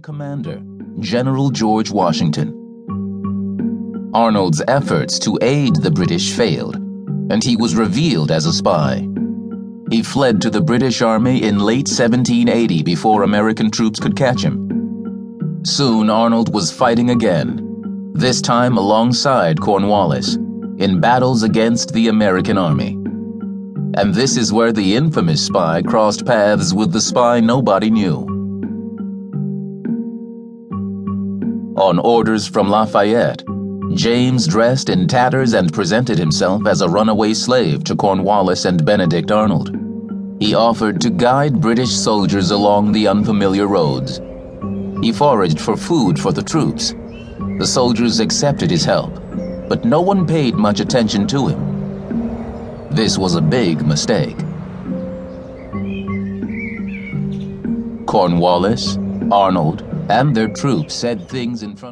commander, General George Washington. Arnold's efforts to aid the British failed, and he was revealed as a spy. He fled to the British Army in late 1780 before American troops could catch him. Soon Arnold was fighting again, this time alongside Cornwallis, in battles against the American army. And this is where the infamous spy crossed paths with the spy nobody knew. On orders from Lafayette, James dressed in tatters and presented himself as a runaway slave to Cornwallis and Benedict Arnold. He offered to guide British soldiers along the unfamiliar roads. He foraged for food for the troops. The soldiers accepted his help, but no one paid much attention to him. This was a big mistake. Cornwallis, Arnold, and their troops said things in front